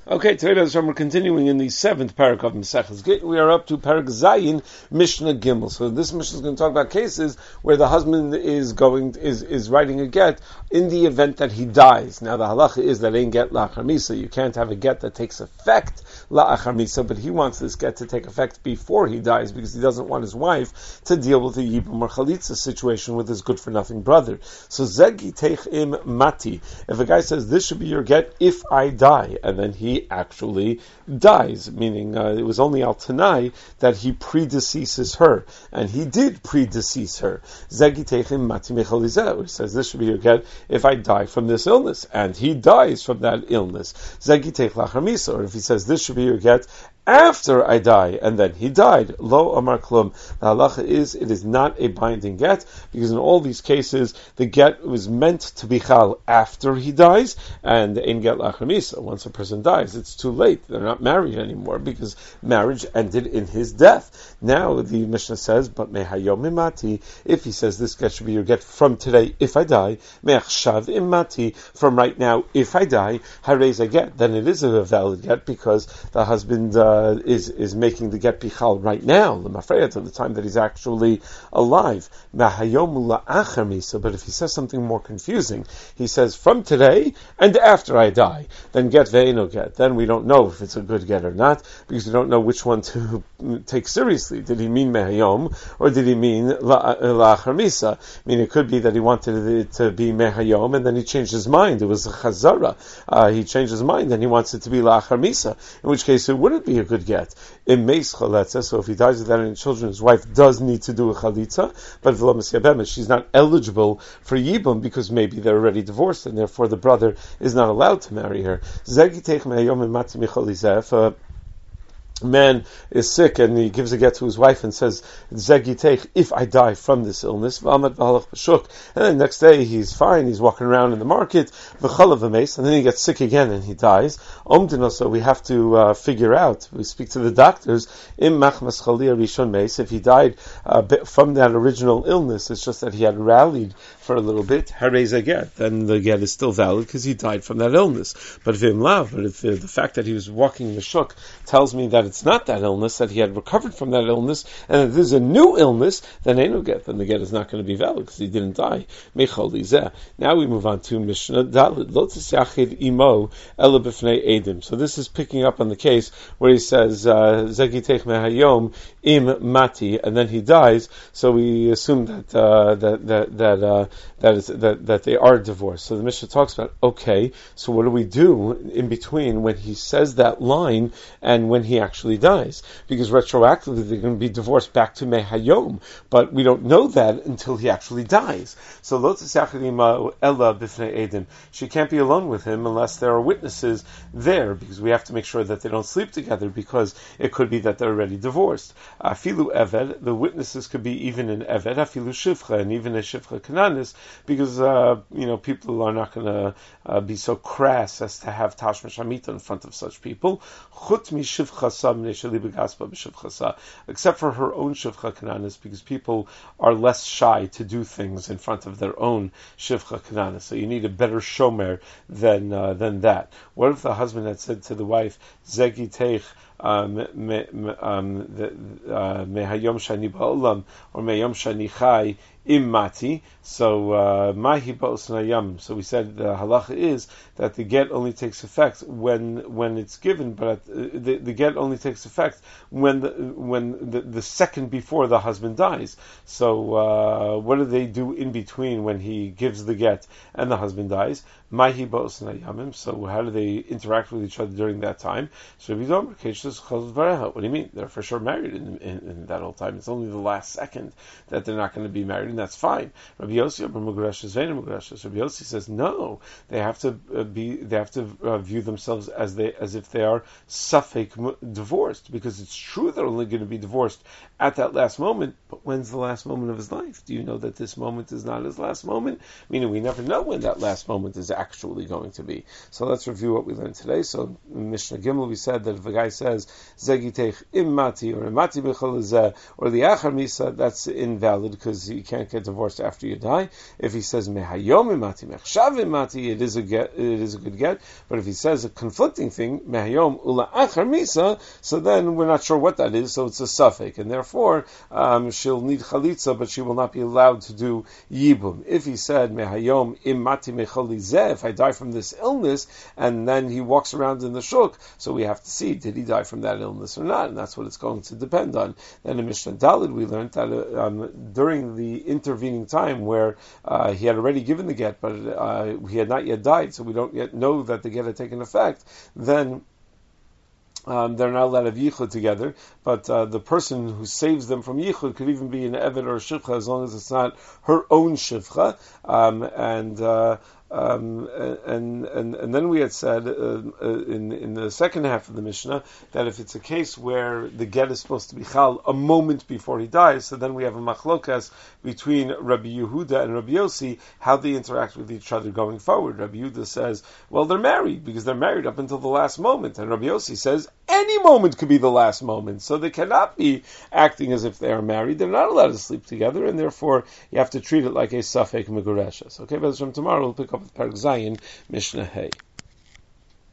Okay, today we're continuing in the 7th parak of Maseches Git. We are up to parak Zayin, Mishnah Gimel. So this Mishnah is going to talk about cases where the husband is writing a get in the event that he dies. Now the halacha is that ain't get la'achar misa. You can't have a get that takes effect la'achar misa, but he wants this get to take effect before he dies because he doesn't want his wife to deal with the yibum or chalitza situation with his good-for-nothing brother. So zegi teich im mati. If a guy says, this should be your get if I die, and then he actually dies, meaning it was only al tanai that he predeceases her, and he did predecease her. Zegi teich im mati mechalizeh. He says, this should be your get if I die from this illness, and he dies from that illness. Zegi teich la'achar misa. Or if he says, this should be your get after I die, and then he died. Lo amar klum. The halacha is, it is not a binding get, because in all these cases, the get was meant to be chal after he dies, and ein get la'achar misa. Once a person dies, it's too late. They're not married anymore, because marriage ended in his death. Now, the Mishnah says, but mehayom imati, if he says this get should be your get from today, if I die, me'achshav imati, from right now, if I die, harez a get, then it is a valid get, because the husband is making the get bichal right now, l'mafreyat, at the time that he's actually alive. Mahayom la'achar misa. But if he says something more confusing, he says from today and after I die, then get ve'eno get. Then we don't know if it's a good get or not, because we don't know which one to take seriously. Did he mean mehayom or did he mean la'achar misa? I mean, it could be that he wanted it to be mehayom and then he changed his mind. It was a chazara. He changed his mind and he wants it to be la'achar misa. In which case, it wouldn't be a good get. In meis chalitza, so if he dies without any children, his wife does need to do a chalitza, but v'lo mesyabemes, she's not eligible for yibum because maybe they're already divorced and therefore the brother is not allowed to marry her. Zegi teich me'ayom imati michalizeh. Man is sick and he gives a get to his wife and says, Zegi teich, if I die from this illness, and then next day he's fine, he's walking around in the market, and then he gets sick again and he dies. So we have to figure out, we speak to the doctors, if he died from that original illness, it's just that he had rallied for a little bit, then the get is still valid because he died from that illness. But if the fact that he was walking the shuk tells me that it's not that illness, that he had recovered from that illness, and if there's a new illness, then ain't no get. Then the get is not going to be valid because he didn't die. Now we move on to Mishnah Daled. Lo tisyachid imo ela b'fnei edim. So this is picking up on the case where he says Zegi teich mehayom im mati, and then he dies. So we assume that they are divorced. So the Mishnah talks about, okay, so what do we do in between when he says that line and when he actually dies? Because retroactively they're going to be divorced back to mehayom, but we don't know that until he actually dies. So lo tisachid ima ella b'fnei edim. She can't be alone with him unless there are witnesses there, because we have to make sure that they don't sleep together, because it could be that they're already divorced. Afilu eved, the witnesses could be even an eved, afilu shivcha, and even a shivcha kananis, because people are not going to be so crass as to have tashmish hamita in front of such people. Chut mi shivcha sa mnei sheli begaspa b'shivcha sa, except for her own shivcha kananis, because people are less shy to do things in front of their own shivcha kananis. So you need a better shomer than that. What if the husband had said to the wife, Zegi teich mehayom shani ba'olam, or mehayom shani chai immati, so mahi ba'osnayam. So we said the halacha is that the get only takes effect when it's given, but the get only takes effect when the second before the husband dies. So what do they do in between when he gives the get and the husband dies? Mahi ba'osnayamim. So how do they interact with each other during that time? So what do you mean? They're for sure married in that whole time. It's only the last second that they're not going to be married, and that's fine. Rabbi Yossi says no. They have to view themselves as if they are suffix divorced, because it's true they're only going to be divorced at that last moment. But when's the last moment of his life? Do you know that this moment is not his last moment? Meaning we never know when that last moment is actually going to be. So let's review what we learned today. So in Mishnah Gimel we said that if a guy says Zegi teich immati or immati b'chalazeh or the achar misa, that's invalid because you can't get divorced after you die. If he says mehayom imati mechshav imati, it is it is a good get. But if he says a conflicting thing, mehayom ula achar misa, so then we're not sure what that is, so it's a suffix, and therefore she'll need chalitza, but she will not be allowed to do yibum. If he said mehayom im mati mecholi zeh, if I die from this illness, and then he walks around in the shuk, so we have to see, did he die from that illness or not, and that's what it's going to depend on. Then in Mishnah Daled we learned that during the intervening time where he had already given the get, but he had not yet died, so we don't yet know that the get had taken effect, then they're not allowed to have yichud together, but the person who saves them from yichud could even be an eved or a shivcha, as long as it's not her own shivcha. And then we had said in the second half of the Mishnah that if it's a case where the get is supposed to be chal a moment before he dies, so then we have a machlokas between Rabbi Yehuda and Rabbi Yossi, how they interact with each other going forward. Rabbi Yehuda says, well, they're married because they're married up until the last moment, and Rabbi Yossi says any moment could be the last moment, so they cannot be acting as if they are married. They're not allowed to sleep together, and therefore you have to treat it like a safek megureshes. Okay, but from tomorrow we'll pick up with Perek Zayin, Mishnah Hey.